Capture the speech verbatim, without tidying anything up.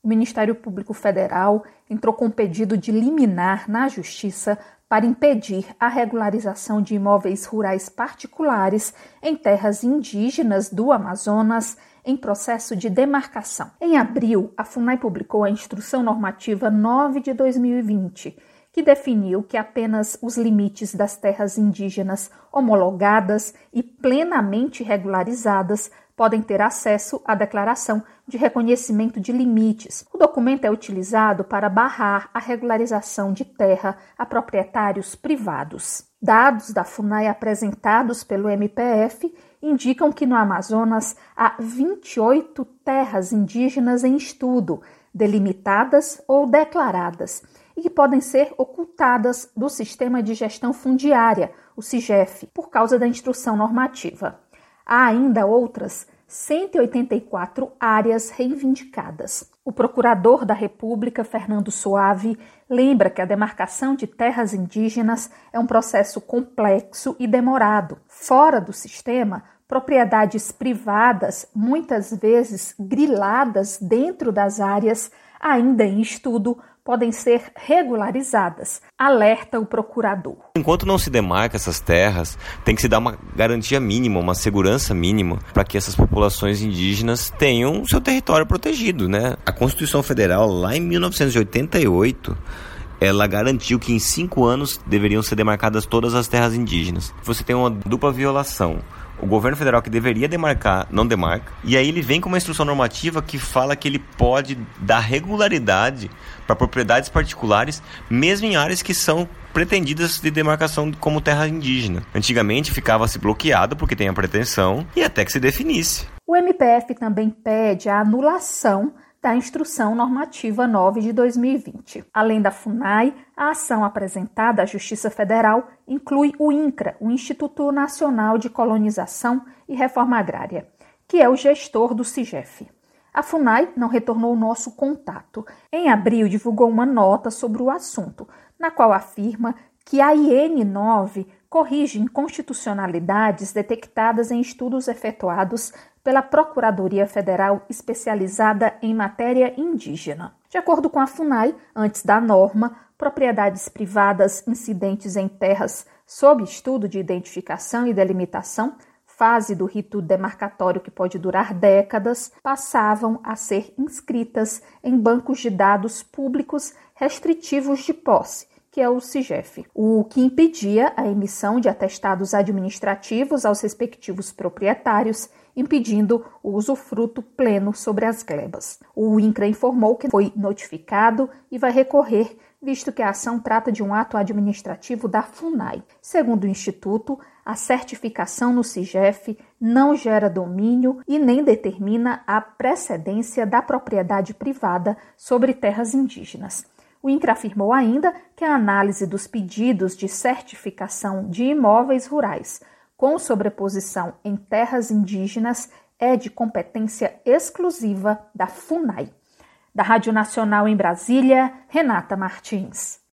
O Ministério Público Federal entrou com pedido de liminar na Justiça para impedir a regularização de imóveis rurais particulares em terras indígenas do Amazonas em processo de demarcação. Em abril, a FUNAI publicou a Instrução Normativa nove de dois mil e vinte, que definiu que apenas os limites das terras indígenas homologadas e plenamente regularizadas podem ter acesso à declaração de reconhecimento de limites. O documento é utilizado para barrar a regularização de terra a proprietários privados. Dados da FUNAI apresentados pelo M P F indicam que no Amazonas há vinte e oito terras indígenas em estudo, delimitadas ou declaradas, e que podem ser ocultadas do Sistema de Gestão Fundiária, o SIGEF, por causa da instrução normativa. Há ainda outras cento e oitenta e quatro áreas reivindicadas. O procurador da República, Fernando Soave, lembra que a demarcação de terras indígenas é um processo complexo e demorado. Fora do sistema, propriedades privadas, muitas vezes griladas dentro das áreas, ainda em estudo, podem ser regularizadas, alerta o procurador. Enquanto não se demarca essas terras, tem que se dar uma garantia mínima, uma segurança mínima, para que essas populações indígenas tenham seu território protegido, né? A Constituição Federal, lá em mil novecentos e oitenta e oito, ela garantiu que em cinco anos deveriam ser demarcadas todas as terras indígenas. Você tem uma dupla violação. O governo federal, que deveria demarcar, não demarca. E aí ele vem com uma instrução normativa que fala que ele pode dar regularidade para propriedades particulares, mesmo em áreas que são pretendidas de demarcação como terra indígena. Antigamente ficava-se bloqueado porque tem a pretensão e até que se definisse. O M P F também pede a anulação da Instrução Normativa nove de dois mil e vinte. Além da FUNAI, a ação apresentada à Justiça Federal inclui o INCRA, o Instituto Nacional de Colonização e Reforma Agrária, que é o gestor do SIGEF. A FUNAI não retornou o nosso contato. Em abril, divulgou uma nota sobre o assunto, na qual afirma que a I N nove corrige inconstitucionalidades detectadas em estudos efetuados pela Procuradoria Federal especializada em matéria indígena. De acordo com a FUNAI, antes da norma, propriedades privadas incidentes em terras sob estudo de identificação e delimitação, fase do rito demarcatório que pode durar décadas, passavam a ser inscritas em bancos de dados públicos restritivos de posse, que é o SIGEF, o que impedia a emissão de atestados administrativos aos respectivos proprietários, impedindo o usufruto pleno sobre as glebas. O INCRA informou que foi notificado e vai recorrer, visto que a ação trata de um ato administrativo da FUNAI. Segundo o Instituto, a certificação no SIGEF não gera domínio e nem determina a precedência da propriedade privada sobre terras indígenas. O INCRA afirmou ainda que a análise dos pedidos de certificação de imóveis rurais com sobreposição em terras indígenas é de competência exclusiva da FUNAI. Da Rádio Nacional em Brasília, Renata Martins.